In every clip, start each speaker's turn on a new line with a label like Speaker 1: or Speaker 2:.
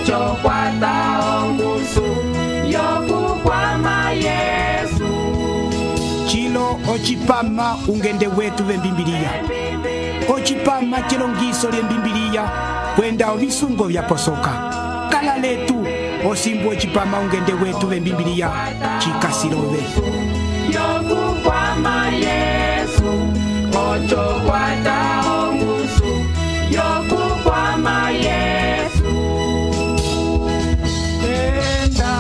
Speaker 1: ocho kwata ongusu yokukwama Yesu
Speaker 2: chilo ochipama ungende wetu bembibiliya ochipama chilongiso lyembimbiliya kwenda obisungo byaposoka kala letu osimbu ochipama ungende wetu bembibiliya chikasilobe
Speaker 1: yokukwama Yesu ocho kwata ongusu yokukwama Yesu tenda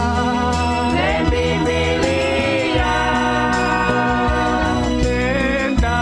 Speaker 1: lembibiliya tenda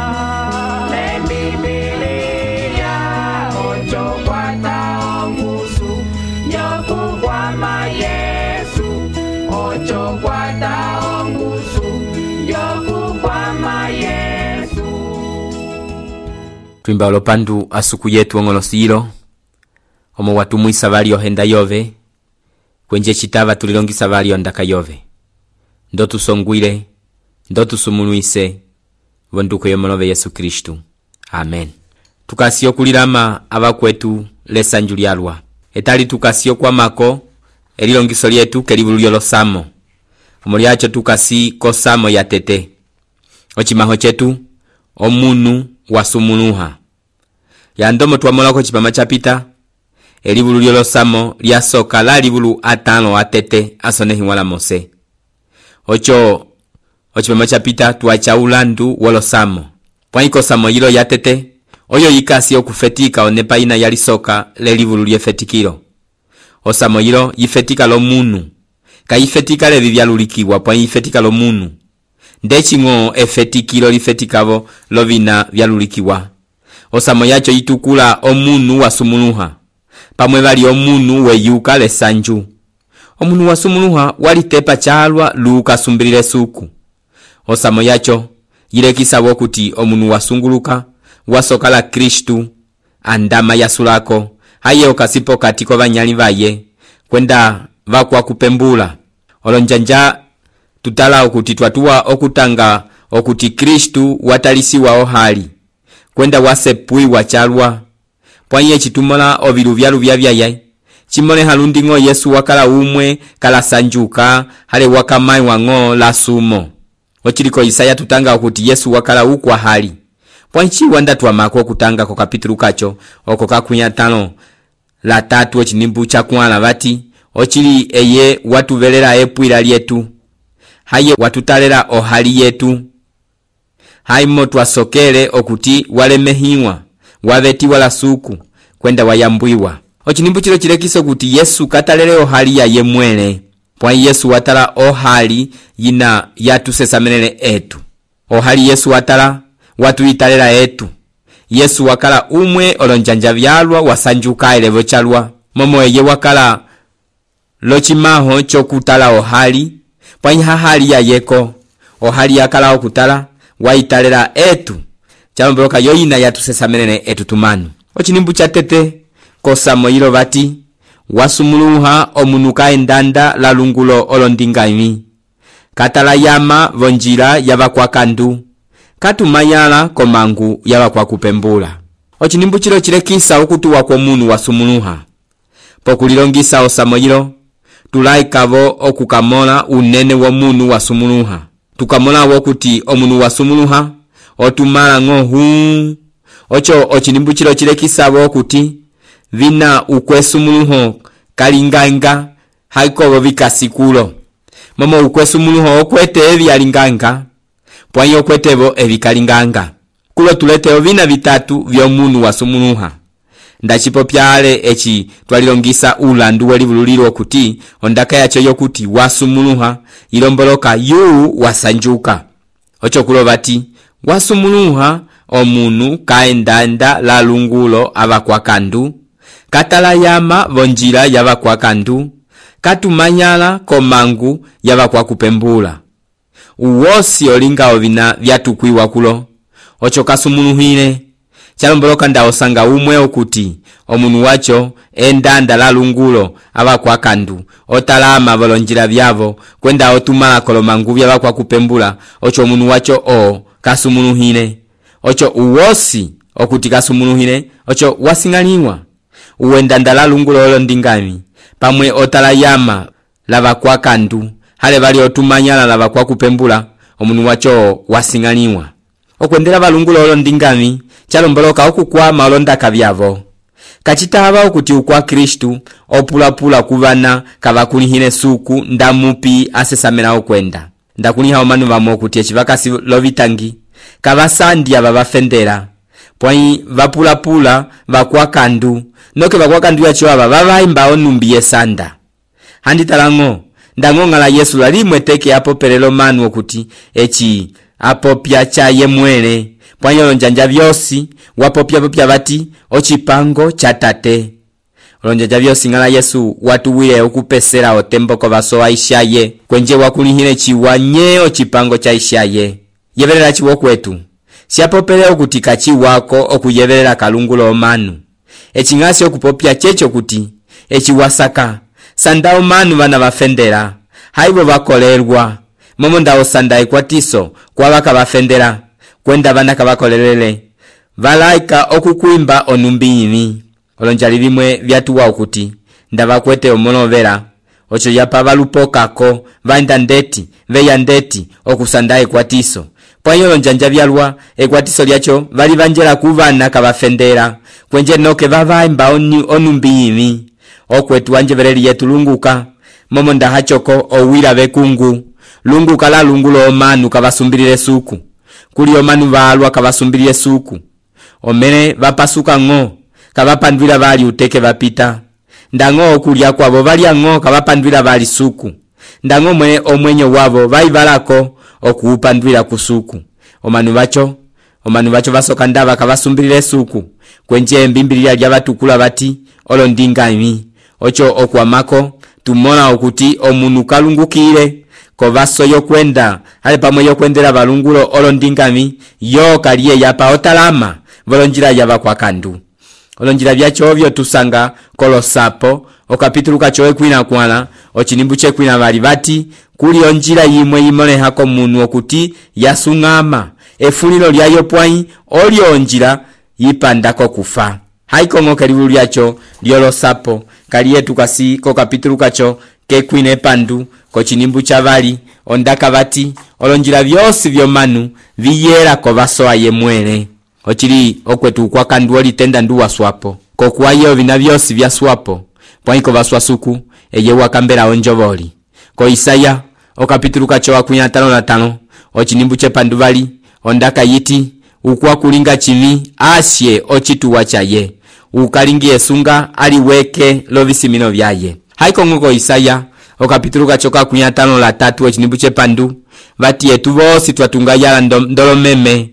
Speaker 1: lembibiliya ocho kwata ongusu yokukwama Yesu ocho kwata ongusu yokukwama Yesu.
Speaker 3: Twimba olopandu asuku yetu ongolosilo omo watumwisa balio henda yove kwenje chitava tulilongisa balio ndaka yove ndo tusongwile ndo tusumuluise vonduko yomolove Yesu Kristu. Amen. Tukasiyo kulilama abakwetu lesanju lyalwa etali tukasiyo kwa mako elilongiso lyetu kelibululyo losamo omulyacho tukasi kosamo ya tete ochimaho chetu omunu wasumuluha yandomo twamolako chipama chapita elibululyo losamo lyasoka la libulu atano atete asonehiwala mose ochipama chapita tuacha ulandu wolosamo pwaiko samo yilo ya tete oyo yikasi okufetika onepa ina yalisoka lelibulu lyefetikilo osamo yilo yifetika lo munu kayifetika levi byalulikiwa pwa yifetika lo munu ndechingo efetikilo lifetikavo lovina byalulikiwa osamo yacho yitukula omunu wasumuluha pamwe bali omunu weyuka lesanju omunu wasumuluha walitepa chalwa luka sumbilile suku osamo yacho yilekisabo kuti omunu wasunguluka wasoka la Kristu andama yasulako haye okasipo katiko banyali baye kwenda vakwa kupembula olonjanja tutala okuti twatuwa okutanga okuti Kristu watalisiwa ohali kwenda wasepui chalwa pwanye chitumola obilu byalu byabyaye chimone halundingo Yesu wakala umwe kala sanjuka hale wakamai wango la sumo ochiliko Isaya tutanga okuti Yesu wakala ukwa hali pwanchi wanda twamako kutanga ko kapitulu kacho oko kakunya 5 la 3 ochinimbu chakwala bati ochili eye watuvelera epwila lyetu haye watutalera ohali yetu haimo twasokele okuti walemehiwa wabeti wala suku kwenda wayambwiwa ochinimbu chilo chilekiso kuti Yesu katalele ohali ya yemwele pwa Yesu watala ohali yina yatusesamenele etu ohali Yesu watala watu italela etu Yesu wakala umwe olonjanja byalwa wasanjuka elevo chalwa momo eye wakala lochimaho chokutala ohali pwanya hali ya yeko ohali yakala okutala waitalela etu chalomboloka yoyina yatusesamenele etu tumanu ochinimbu cha tete kosamo yilo bati wasumuluha omunuka endanda la lungulo olondingami katala yama vonjila yabakwakandu katumayala komangu yabakwa kupembula ochinimbu chilo chilekisa okutuwa kwa munu wasumuluha pokulilongisa osamo yilo tulaikavo okukamola unene wa munu wasumuluha tukamola wokuti omunu wasumuluha otumala ngohu ochinimbu chilo chilekisabo okuti vina ukwesumuluho kalinganga haikobo vikasikulo momo ukwesumuluho okwete ebyalinganga pwanyo okwetebo ebikalinganga kulo tuleteo vina vitatu vyomunu wasumuluha ndachipo pyale echi twalilongisa ulandu welibululilo okuti ondaka yacho yokuti wasumuluha ilomboloka yu wasanjuka ochokulo bati wasumuluha omunu kaendanda la lungulo abakwakandu katala yama vonjila yabakwakandu katumanyala komangu yabakwakupembula uwosi olinga ovina vyatukwiwa kulo ocho kasumuluhile chalomboloka ndaosanga umwe okuti omunu wacho endanda la lungulo abakwakandu otalama volonjila byavo kwenda otumala kolomangu byabakupembula ocho omunu wacho kasumuluhile ocho uwosi okuti kasumuluhile ocho wasingaliwa uwendanda la lungulo olondingami pamwe otalayama lava kwa kandu hale bali otumanyala lava kwa kupembula omunu wacho wasing'aniwa okwendela balungula olondingami chalomboloka okukwama olondaka byavo kachitaba okuti ukwa Kristu opulapula kubana kabakulihine suku ndamupi asesamela okwenda ndakuliha omanu bamo okuti echibakasi lovitangi kabasandi aba bafendera pwai vapulapula bakwa kandu noke bakwa kandu yacho aba babaimba onumbiye sanda handi talango ndangongala Yesu lalimwe teke apopelelo manu okuti echi apopya cha yemwele pwanyolo njanja vyosi wapopya bati ochipango cha tate olonjanja vyosi ngala Yesu watuwile okupesera otemboko baso aishaye kwenje wakulihine chiwanye ochipango cha ishaye yeverera chiwo kwetu siapopele okutika chiwako okuyeverera kalungulo omanu echingasi okupopya checho kuti echiwasaka sanda omanu bana bafendera haibo bakolerwa momo ndao sanda ekwatiso kwa baka bafendera kwenda bana kabakolerele valaika okukwimba onumbiyini olonjali limwe vyatuwa okuti ndavakwete omonovera ocho yapa balupokako vaenda ndeti veya ndeti okusanda ekwatiso pwanyolo njanja vyalwa ekwatiso lyacho vali vanjela kuvana kabafendera kwenje noke vavaimba onumbiyini okwetu wanjevereli yetu lunguka momo ndahachoko owira bekungu lunguka la lungulo omanu kabasumbilile suku kuli omanu balwa kabasumbilile suku omene vapasuka ngo kabapandwila bali uteke bapita ndango okulya kwabo bali ngo kabapandwila bali suku ndango mwene omwenyo wabo baibalako okuupandwila kusuku omanu bacho basoka ndaba kabasumbilile suku kwenje mbimbilira lya batukula bati olondingami ocho okwamako tumona okuti omunu kalungukire ko baso yokwenda hale pamwe yokwendera balungulo olondingami yo kaliye yapa otalama volonjira yaba kwa kandu olonjira byachovyo tusanga kolosapo okapitulu kachowe kwina kwana ochinimbu che kwina bali bati kuli onjira yimwe yimone hako munu okuti yasungama efulilo lyayo pwai oli onjira yipandako kufa haiko ngoke libulu lyacho lyolosapo kaliye tukasi ko kapitulu kacho ke kwine pandu ko chinimbu cha bali ondaka bati olonjira byosi byomanu biyera ko baso ayemwele ochili okwetu kwa kandu olitenda nduwa swapo ko kwayo bina byosi bya swapo pwaiko baswasuku eye wakambera onjoboli ko Isaya okapitulu kacho akunya 5:5 ochinimbu che pandu bali ondaka yiti ukwa kulinga chivi asye ochituwa chaye ukalingie sunga aliweke lovisimino vyaye haiko ngoko Isaya okapitulu kacho akunya 5:3 ochinimbu che pandu bati etu bosi twatunga yala ndolomeme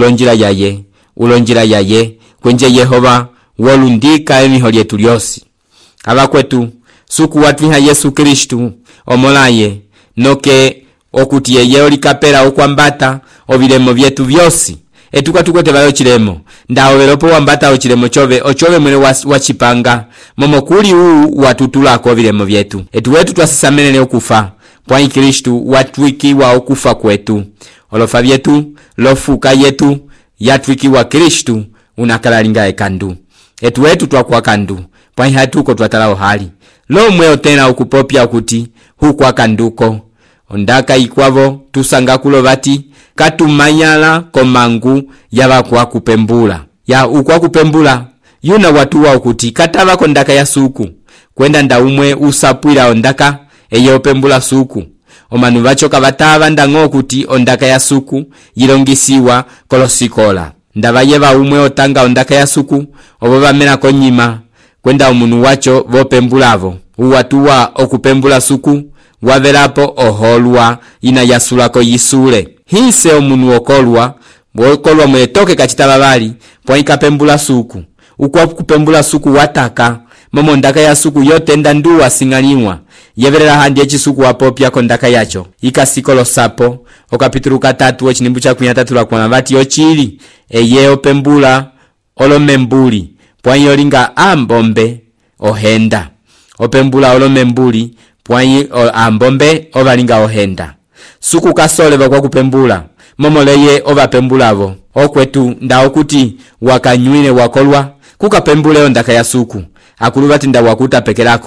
Speaker 3: ulonjira yaye kwenje Yehova wolundika emiho lyetu lyosi abakwetu suku watwiha Yesu Kristu omolaye noke okuti yeye olikapera okwambata obilemo byetu byosi etukatukwete bayo chilemo ndawo belopo wambata ochilemo ochove mwene wachipanga momo kuli watutulako obilemo byetu etuwetu twasisamenele okufa pwai Kristu watwikiwa okufa kwetu olofa byetu lofuka yetu yatwikiwa Kristu unakalalinga ekandu etuwetu twakwa kandu pwai hatuko twatalao hali lomwe otena okupopya okuti hukwa kanduko ondaka ikwavo tusanga kulo bati katumanyala komangu yabakwa kupembula ya ukwa kupembula yuna watuwa okuti kataba kondaka ya suku kwenda ndaumwe usapwila ondaka eyo pembula suku omanu bacho kabataba ndango okuti ondaka ya suku yilongisiwa kolosikola ndabaye baumwe otanga ondaka ya suku obo bamena konyima kwenda omunu wacho bopembulavo uwatuwa okupembula suku wavelapo oholwa ina yasulako yisule hise omunu okolwa mwetoke kachitaba bali pwaika pembula suku ukwa kupembula suku wataka momo ndaka ya suku yote ndandu wasingaliwa yeverera handi echisuku wapopya kondaka yacho ikasikolo sapo okapitulu 3 ochinimbu cha 3 kwa bati ochili eye opembula olomembuli pwanyo linga ambombe ohenda opembula olomembuli pwanyi ambombe obalinga ohenda suku kasole bakwa kupembula momoleye obapembulavo okwetu ndao kuti wakanywile wakolwa kukapembule ondaka ya suku akulubati nda wakuta pekelako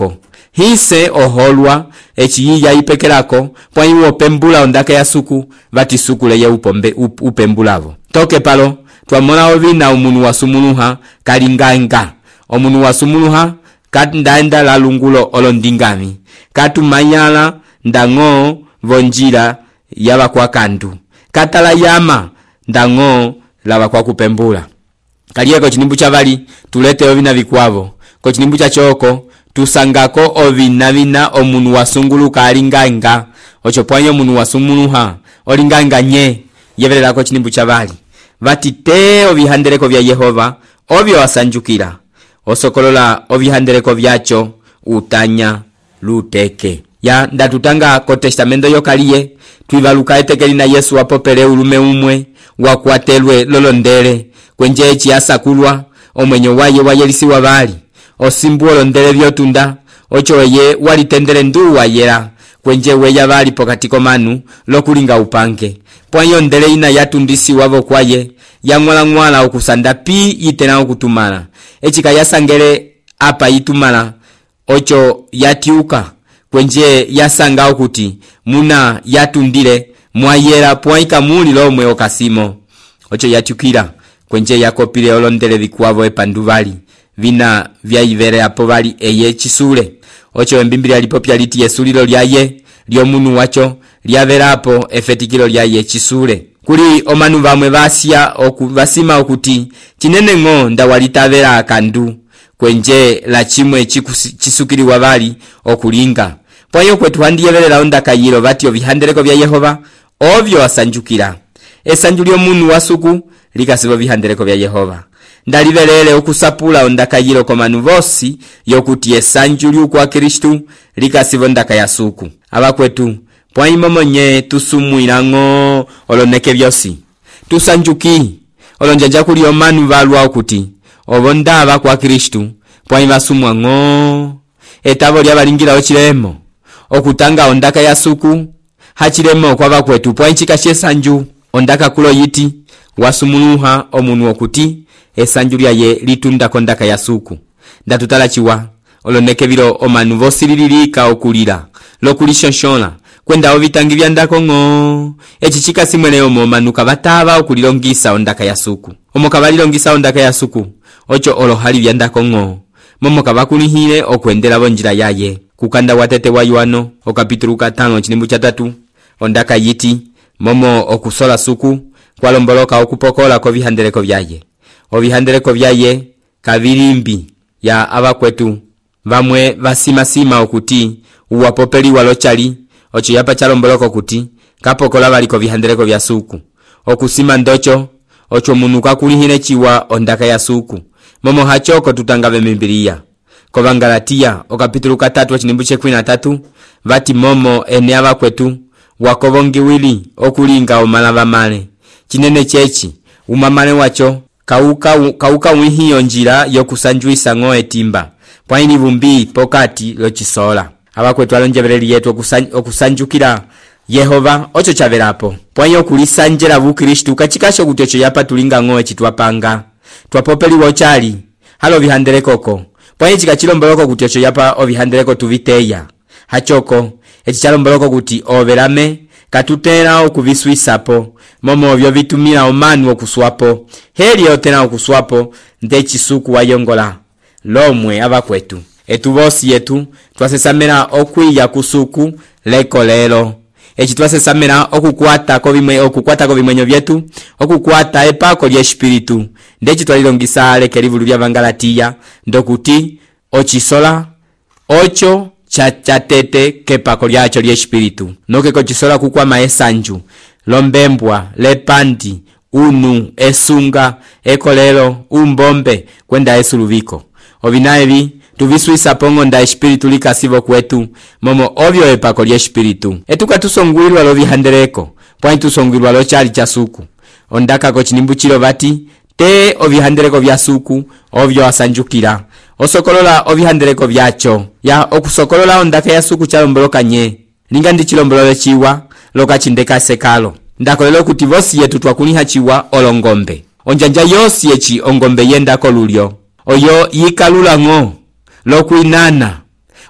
Speaker 3: hise oholwa echiyiya ipekelako pwanyi opembula ondaka ya suku vati suku leye upembulavo. Toke palo twamona ovina omunu wasumuluha kalinganga. Omunu wasumuluha ndaenda la lungulo olondingami katumanyala ndango vonjira yaba kwa kandu katala yama ndango laba kwa kupembula. Kaliyeko chinimbu cha bali tulete ovina vikwavo ko chinimbu cha choko tusangako ovina omunu wasunguluka alinganga ochopwanyo omunu wasumuluha olinganga nye yevelelako chinimbu cha bali vati te ovihandeleko vya Yehova ovyo wasanjukira osokolola ovihandeleko vyacho utanya luteke. Ya ndatutanga ko testamento yokaliye twivaluka etekeli na Yesu wapopele ulume umwe wakwatelwe lolondele kwenje chiasakulwa omwenyo waye wayelisiwa bali osimbuo londele vyotunda ochoye walitendele ndu wayera kwenje weya bali pokatiko manu lokulinga upange pwanyo ndele ina yatundisi wabo kwaye yangwala okusanda pi itena okutumana echika yasangele apa itumana ocho yatiuka kwenje yasanga okuti muna yatundile mwayera pwaika muli lomwe okasimo ocho yatukira kwenje yakopile olondele vikwavo epanduvali vina vyaivere apo bali eye chisule ocho embimbili alipopya liti yesulilo lyaye lyomunu wacho lyaverapo efetikilo lyaye chisule. Kuli omanu vamwe vasima okuti chinenengo ndawalitavera akandu kwenje la chimwe chisukili wabali okulinga pwanyo kwetu handiyevelela ondaka yilo vati ovihandeleko vya Yehova ovyo wasanjukira. Esanjulio munu wasuku likasibo vihandeleko vya Yehova ndalivelele okusapula ondaka yilo komanu vosi yokuti esanjulio kwa Kristu likasibo ndaka ya suku. Abakwetu pwanyi momonye tusumuirango oloneke vyosi tusanjuki olonjanja kuli omanu valwa okuti obondaba kwa Kristu pwanyi basumwango etabo lyabalingira ochilemo okutanga ondaka ya suku hachilemo kwa bakwetu pwanyi chikashe sanju ondaka kulo yiti wasumuluha omunu okuti esanju lyaye litunda kondaka ya suku. Ndatutala chiwa oloneke vilo omanu vosilililika okulira lokulishonshona kwenda ovitangi vyandako ngo echichika simwene omo manuka bataba okulilongisa ondaka ya suku omokabalilongisa ondaka ya suku ocho olohali vyandako ngo momo kabakulihile okwendela bonjira yaye. Kukanda watete wa Yohano okapitulu 5 chinimbu cha 3 ondaka yiti momo okusola suku kwalomboloka okupokola ko vihandeleko vyaye ovihandeleko vyaye kavilimbi ya abakwetu vamwe vasima okuti uwapopeli walochali ocho yapa chalomboloko kuti kapokola baliko vihandeleko vya suku okusima ndocho ocho munuka kulihile chiwa ondaka ya suku momo hachoko tutangave Biblia ko Galatia okapitulu 3 chinimbu che 13 vati momo ene abakwetu wakobongiwili okulinga omalava male chinene chechi umamane wacho kauka wihiyo njira yokusanjuisa ngo etimba pwaini vumbi pokati lochisola. Abakwetu alonjebereli yetu okusanjukira Yehova ocho chaverapo pwanyi okulisanjera bukristu kachikasho kuti ocho yapa tulinga ngo echitwapanga twapopeli wochali halo vihandelekoko pwanyi chikachilomboloko kuti ocho yapa ovihandeleko tuviteya hachoko echichalomboloko kuti overame katutera okuviswisapo momo vyo vitumira omanu okuswapo heli otena okuswapo ndechisuku wayongola lomwe. Abakwetu etuvosi yetu twasesamera okwiya kusuku lekolelo echi twasesamera okukwata ko bimwenyo vyetu okukwata epako lya espiritu ndechi twalilongisa lekelivulu lya Galatia ndokuti ochisola ocho chatete kepako lyacho lya espiritu noke kochisola kukwama esanju lombembwa lepandi unu esunga ekolelo umbombe kwenda esuluviko ovinaevi tuviswisa pongo nda espiritu likasivo kwetu momo ovyo epako lya espiritu etuka tusongwilwa lo vihandeleko pwanyi tusongwilwa lo chali cha suku ondaka ko chinimbu chilo vati te ovihandeleko vya suku ovyo asanjukira osokolola ovihandeleko vyacho ya okusokolola ondaka ya suku chalomboloka nye linga ndi chilombolole chiwa loka chindeka sekalo ndakolelo kuti vosi yetu twakuliha chiwa olongombe onjanja yosi echi ongombe yendako lulyo oyo yikalula ngo lokuinana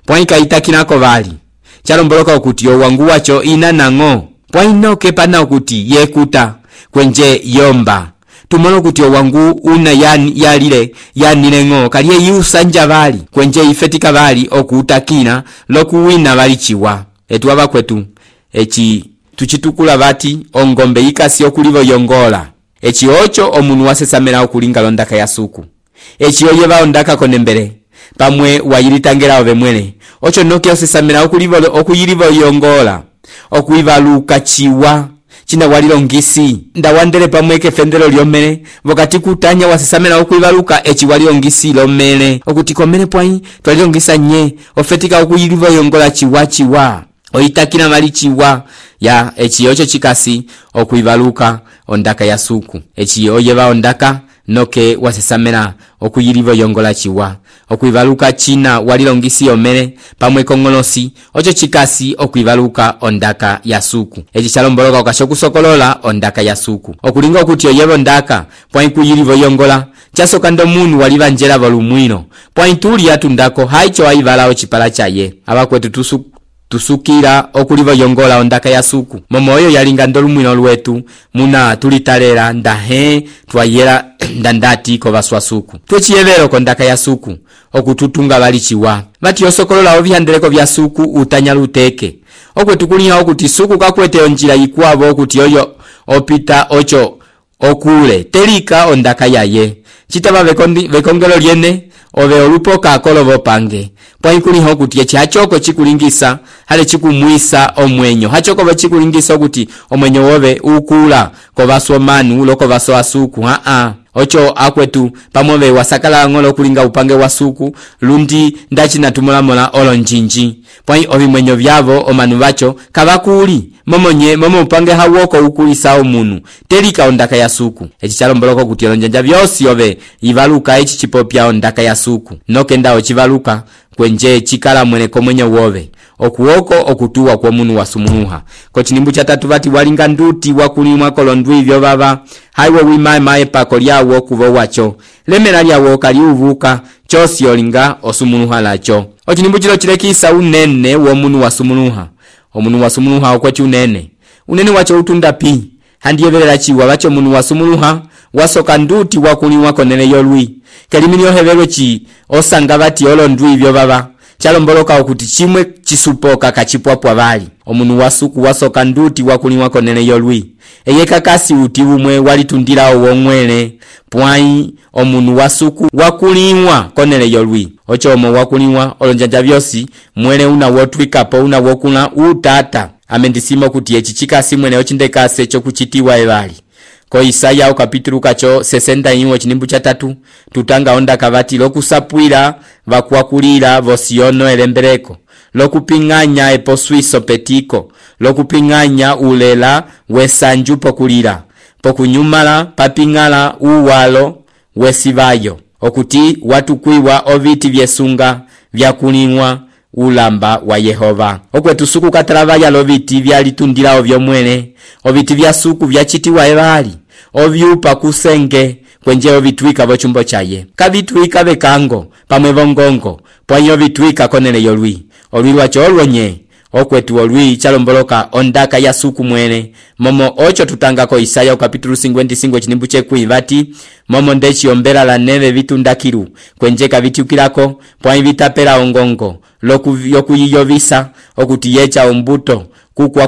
Speaker 3: pwaika itakinako bali chalomboloka okuti owangu wacho ina nango pwainoke pana okuti yekuta kwenje yomba tumono okuti owangu una yalile yanilengo kaliye yusanja bali kwenje ifetika bali okutakina lokuwina bali chiwa etu abakwetu echi tuchitukula bati ongombe ikasi okulivo yongola echi ocho omunu wasesamela okulinga londaka ya suku echi oye baondaka konembere pamwe wayilitangela obemwele ocho noke osesamela okuyilivo yongola okuivaluka chiwa china walilongisi ndawandele pamwe kefendelo lyomele wakati kutanya wasesamela okuivaluka echi walilongisi lomele okutikomele pwai twalilongisa nye ofetika okuyilivo yongola chiwa oitakina mali chiwa ya echi ocho chikasi okuivaluka ondaka ya suku echi oye baondaka noke wasesamela okuyilivo yongola chiwa okuivaluka china walilongisi omele pamwe kongolosi ocho chikasi okuivaluka ondaka ya suku echi chalomboloka okashokusokolola ondaka ya suku okulinga okuti oyebo ondaka pwai kuyilivo yongola chasoka ndo munu walibanjela volumwino pwai tuli atundako haicho waivala ochipala chaye abakwetu tusukira okulivo yongola ondaka ya suku momo oyo yalinga ndolumwino lwetu muna tulitalela ndahe twayela ndandati ko baswa suku twechiyevero kondaka ya suku okututunga bali chiwa bati yosokolola obihandeleko bya suku utanya luteke okwetukulinya okuti suku kakwete onjira yikwabo okuti oyo opita ocho okule telika ondaka yaye chitaba bekongelo lyene obe olupoka akolobo pange pwaikuliho okuti echi hachoko chikulingisa hale chikumwisa omwenyo hachoko bachikulingisa okuti omwenyo wobe ukula ko basomanu loko baso asuku ocho akwetu pamwe wasakala ngolo kulinga upange wa suku lundi ndachi natumulamola olonjinji pwai obimwenyo byavo omanu bacho kabakuli momo upange hawoko ukulisa omunu telika ondaka ya suku echi chalomboloko kuti olonjanja byosi obe ivaluka echi chipopya ondaka ya suku nokenda ochivaluka kwenje chikala mwene komwenyo wobe okuwoko okutuwa kwa munu wasumunuha ko chinimbu cha tatu bati walinga nduti wakulimwa kolondwi ibyo baba haiwe wimaye pako lyawo kubo wacho lemera lyawo kali uvuka chosi olinga osumunuha lacho ochinimbu chilo chilekisa unene wo munu wasumunuha omunu wasumunuha okwechi unene wacho utunda pi handiyeverera chiwa bacho munu wasumunuha wasoka nduti wakulimwa konene yolwi kelimini yoheverwe chi osanga bati olondwi ibyo baba chalomboloka okuti chimwe chisupoka kachipwapwa bali omunu wasuku wasoka nduti wakulimwa konene yolwi eyeka kasi uti umwe walitundira owomwele pwai omunu wasuku wakulimwa konene yolwi ocho omo wakulimwa olonjanja byosi mwele una wotwikapo una wokuna utata amendisima kuti echi chikasi mwene ochindekase chokuchitiwa ebali ko Isaya kapitulu kacho 61 chinimbu cha 3 tutanga ondaka bati lokusapwira bakwakulira vosiono elembereko lokupinganya eposwiso petiko lokupinganya ulela wesanju pokulira pokunyumala papingala uwalo wesibayo okuti watukwiwa oviti vyesunga vyakulimwa ulamba wa Yehova okwetusuku katalabaya loviti vyalitundira ovyomwele oviti vya suku vyachitiwa ebali ovyupa kusenge kwenje ovitwika vochumbo chaye kabitwika bekango pamwe vongongo pwanyo vitwika konene yolwi olwi lwacho olwonye okwetu olwi chalomboloka ondaka ya suku mwene momo ocho tutanga ko Isaya kapitulu 55 chinimbu chekwi bati momo ndechi ombera la neve vitundakiru kwenje kavitukirako pwanyi vitapera ongongo lokuyiyovisa okuti yecha ombuto kukwa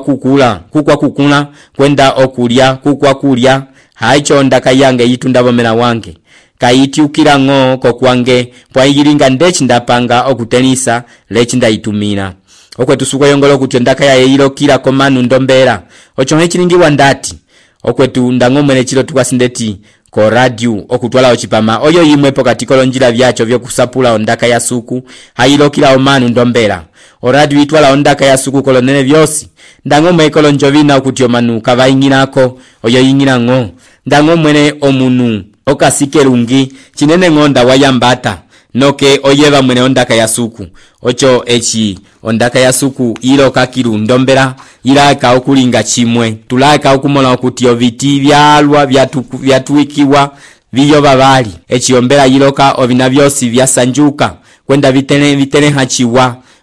Speaker 3: kukula kwenda okulya kukwa kulya haicho ondaka yange yitunda bomera wange kaitiukira ngo kokwange pwayilinga ndechi ndapanga okutenisa lechi ndaitumira okwetusuko yongolo kuti ondaka ya yeyilokira komanu ndombera ocho hechilingiwa ndati okwetu ndangomwene chilo tukasindeti ko radio okutwala ochipama oyo yimwe pokati kolonjira byacho byokusapula ondaka ya suku hayilokira omanu ndombera radio itwala ondaka ya suku kolonene byosi ndangomwe kolonjovina okuti omanu kavaingirako oyo yingira ngo ndangomwene omunu okasikelungi chinene ngonda wayambata noke oyeba mwene ondaka ya suku ocho echi ondaka ya suku iloka kirundombera ilaka okulinga chimwe tulaka okumola okuti oviti byalwa byatuikiwa biyo babali echi ombera iloka ovina byosi byasanjuka kwenda vitene hachiwa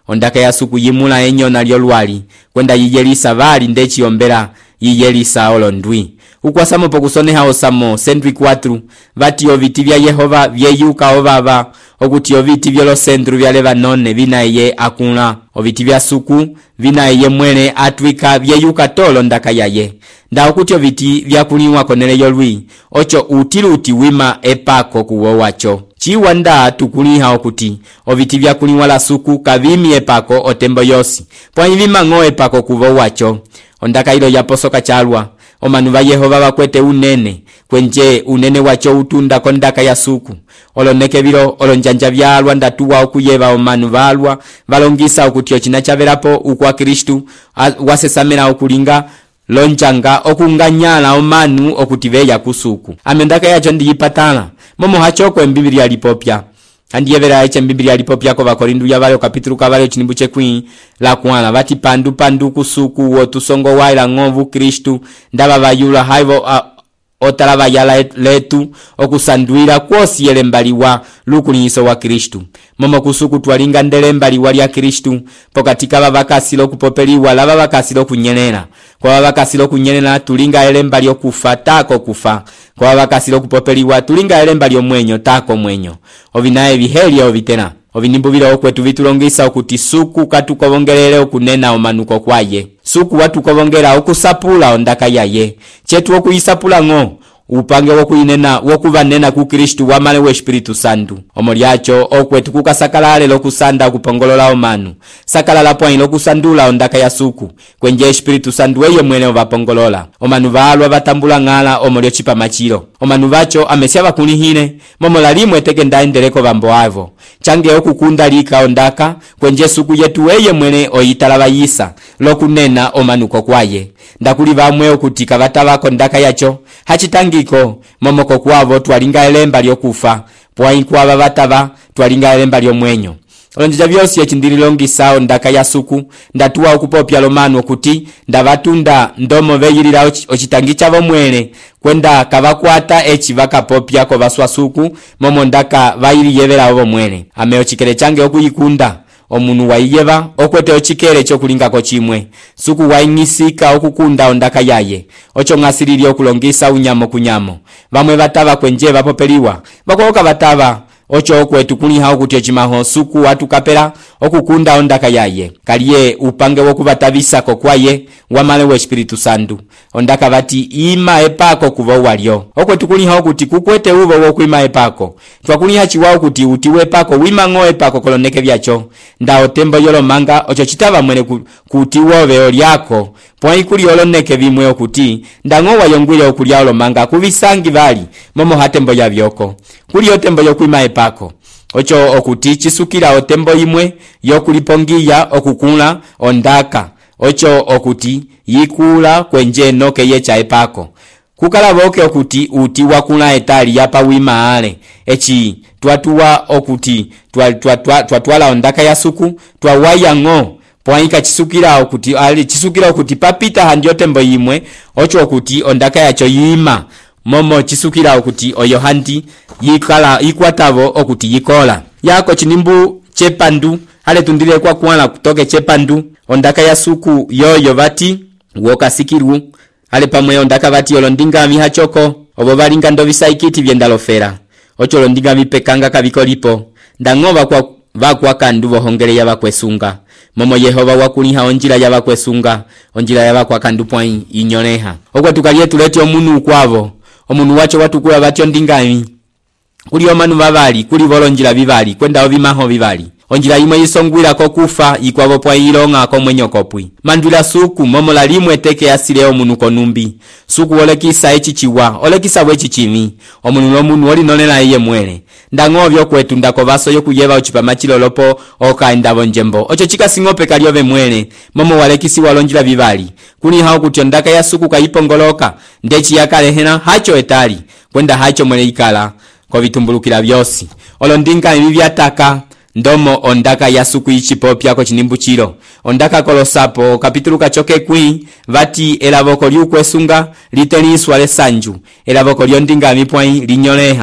Speaker 3: ondaka ya suku yimula enyona lyo lwali kwenda yiyelisa bali ndechiombera yiyelisa olondwi ukwasamo pokusoneha osamo sendwi 4 vati oviti vya Yehova vyeyuka obaba okuti oviti vyolo sendru vya Lebanone vinaye akuna oviti vya suku vinaye mwene atwika vyeyuka tolo ndaka yaye nda okuti oviti vya kuliwa konele yolwi ocho utiluti wima epako kuwo wacho chiwanda tukuliha okuti oviti vya kuliwa la suku kavimi epako otembo yosi pwa hivima ngo epako kuwo wacho ondaka ilo yaposoka chalwa omanu ba Yehova bakwete unene kwenje unene wacho utunda kondaka ya suku oloneke biro olonjanja byalwa ndatuwa okuyeba omanu balwa balongisa okuti ochina chaberapo ukwa Kristu wasesamena okulinga lonjanga okunganyala omanu okutibeya kusuku amendaka yacho ndiyipatala momo hachoko embibili alipopya andiyevera eche mbibili alipopya ko Bakorindu yabayo kapitulu kabayo chinimbu chekwi la kwana bati pandu kusuku wotusongo waila ngovu Kristu ndaba bayula haivo otalaba yala letu okusandwira kwosi yelembaliwa lukulinyiso wa Kristu momo kusuku twalinga ndelembaliwa lya Kristu pokatika babakasilo kupopeliwa laba bakasilo kunyelela kwa babakasilo kunyelela tulinga elembali okufa tako kufa kwa babakasilo kupopeliwa tulinga elembali omwenyo tako mwenyo ovinaye biheli ovitena ovinimbubira okwetu vitulongisa okuti suku katukobongelele okunena omanuko kwaye suku watukobongela okusapula ondaka yaye chetu okuyisapula ngo upange wokuvanena ku Kristu wamale we Espiritu Santu omolyacho okwetu kukasakalale lokusanda kupongolola omanu sakalala pwani lokusandula ondaka ya suku kwenje Espiritu Santu weye mwene ovapongolola omanu balwa batambula ngala omolyo chipamachiro omanu bacho amesya bakunihine momola limwe teke ndaendeleko bambo avo change okukunda lika ondaka kwenje suku yetu weye mwene oyitala bayisa lokunena omanuko kwaye ndakuli bamwe okutika batabako ndaka yacho hachitangiko momoko kwavo twalinga elemba lyokufa pwai kwaba bataba twalinga elemba lyomwenyo olonjija byosi echindililongisa ondaka ya suku ndatuwa okupopya lomanu okuti ndabatunda ndomo beyilira ochitangi chavo mwene kwenda kabakwata echi bakapopya ko baswa suku momo ndaka bayili yebera abo mwene ame ochikele change okuyikunda omunu waiyeba okwete ochikele chokulinga ko chimwe suku waingisika okukunda ondaka yaye ocho ngasiriri okulongisa unyamo kunyamo bamwe bataba kwenje bapopeliwa bakoka bataba ocho okwetu kuliha okuti echimaho suku watukapela okukunda ondaka yaye kaliye upange wokubatabisa ko kwaye wamale we Espiritu Santu ondaka bati ima epako kuva walyo okwetu kuliha okuti kukwete uvo wokuima epako twakuliha chiwa okuti utiwe epako wima ngo epako koloneke byacho nda otembo yolo manga ocho chitaba mwene kuti wobe olyako pwai kuli oloneke bimwe okuti ndango wayongwile okulya olomanga kubisangi bali momo hatembo ya byoko kuli otembo yokuima epako ocho okuti chisukira otembo imwe yokulipongiya okukula ondaka ocho okuti yikula kwenje noke yecha epako kukala boke okuti uti wakula etali yapa wima ale echi twatuwa okuti twatwala ondaka ya suku twawaya ngo pwaika chisukira okuti ali chisukira okuti papita handiotembo imwe ocho okuti ondaka yacho yima momo chisukira okuti oyo handi yikala ikwatavo okuti yikola yako chinimbu chepandu ale tundile kwa kuala kutoke chepandu ondaka ya suku yoyo bati wokasikiru ale pamwe ondaka bati olondinga mihachoko obo balinga ndobisaikiti byendalofera ocho londinga mipekanga kabikolipo ndangoba kwa bakwa kandu bohongele yabakwesunga momo Yehova wakuliha onjira yabakwesunga onjira yabakwa kandu pwai inyoneha okwa tukalie tulete omunu kwavo omunu wacho watukula batyo ndingami kuli omanu babali kuli bolonjira bibali kwenda obimaho bibali onjira imwe yisongwira ko kufa ikwabo pwa ilonga ko mwenyokopwi mandula suku momo la limwe teke asile omunu konumbi suku olekisa echichiwa olekisa bwechichimi omunu lomunu oli nonela iye mwene ndangobyo kwetu ndako baso yokuyeba ochipamachilo lopo okaenda bonjembo ocho chika singope kaliobe mwene momo walekisi walonjira bibali kuni hao kutiondaka ya suku kaipongoloka ndechi yakalehena hacho etali kwenda hacho mwene ikala kwa vitumbulukila byosi olondinga ibibyataka ndomo ondaka ya suku ichipopya ko chinimbu chiro ondaka kolosapo kapitulu kachoke kwi vati elaboko liukwesunga liteliswa lesanju elaboko lyondinga mipwai linyoleha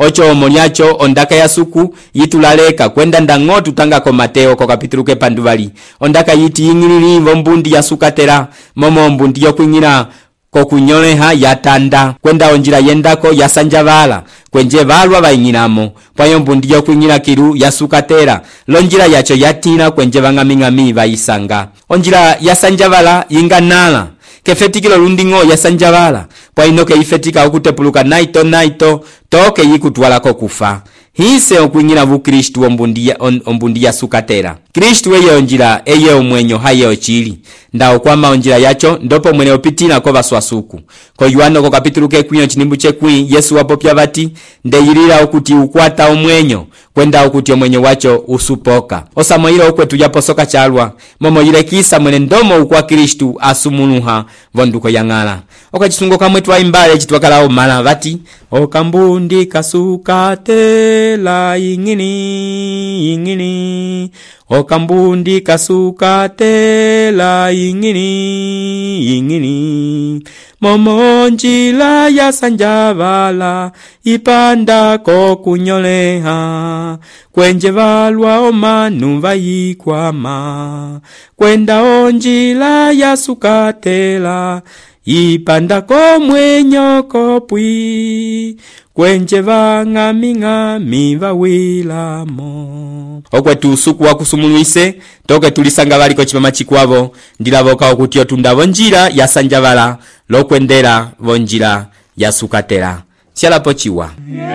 Speaker 3: ocho omoniacho ondaka ya suku yitulaleka kwenda ndango tutanga ko Mateo ko kapitulu ke panduvali ondaka yiti ingilili mbundi ya sukatera momo mbundi yokunyira ko kunyoleha yatanda kwenda onjira yendako yasanjavala kwenje balwa bayinyinamo payo mbundi yokunyira kiru yasukatera lonjira yacho yatina kwenje bangami bayisanga onjira yasanjavala yinganala kefetikilo lundingo yasanjavala painoke ifetika okutepuluka naito toke yikutwalako kufa hise okunyira bu Kristu ombundi ya sukatera Kristu eye onjira eye omwenyo haye ochili ndao kwama onjira yacho ndopo mwene opitina ko baswasuku ko Yohana ko kapitulu ke 1 chinimbu che 1 Yesu wapopya bati ndeyirira okuti ukwata omwenyo kwenda okuti omwenyo wacho usupoka osamoyira okwetu yaposoka chalwa momo yire kisa mwene ndomo ukwa Kristu asumuluha vonduko yangala okachisungo kamwe twaimbale chitwakalao mala bati okambundi kasukatela ingini okambundi kasukatela ingini momonjila ya sanjavala ipanda ko kunyoleha kwenje valwa omanu vayikwama kwenda onjila ya sukatela ipanda ko mwenyo kopwi kwenje vangami vawilamo okwetu usuku wa kusumuluise toke tulisanga baliko chipama chikwavo ndilavoka okutio tundavo njira ya sanjavala lokwendera vonjira ya sukatera sialapo chiwa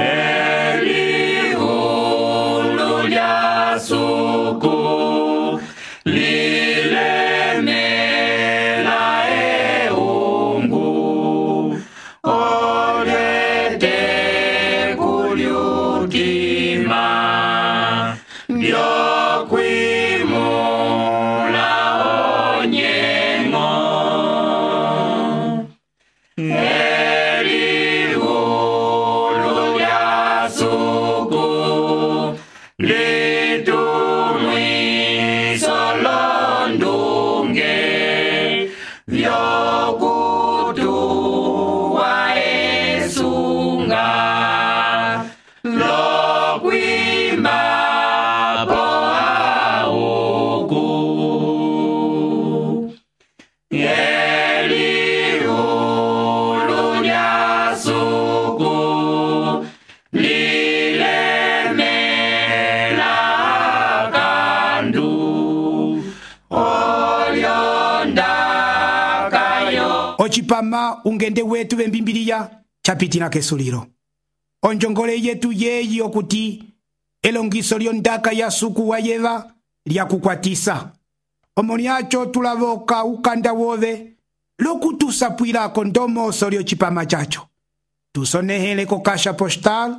Speaker 2: Ochipama ungende wetu bembimbiriya chapitina kesuliro onjongole yetu yeyi okuti elongiso lyondaka ya suku wa Yeva lyakukwatisa omoniacho tulavoka ukanda wove lokutusapwilako ndomoso lyochipama chacho tusonehele ko kasha postal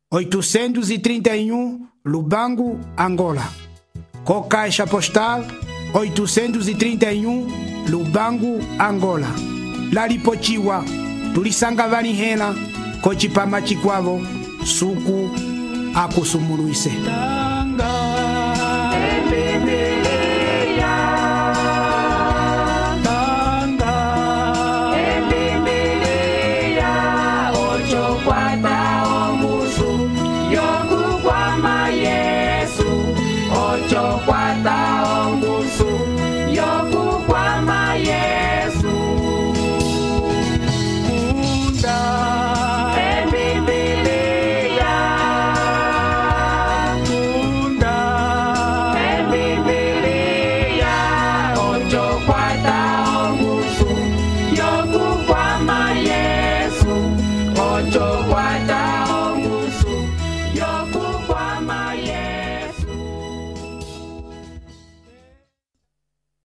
Speaker 2: 831 Lubangu, Angola. Ko kasha postal 831 Lubangu, Angola. Lalipochiwa tulisanga vani hela ko chipama chikwavo suku akusumuluise.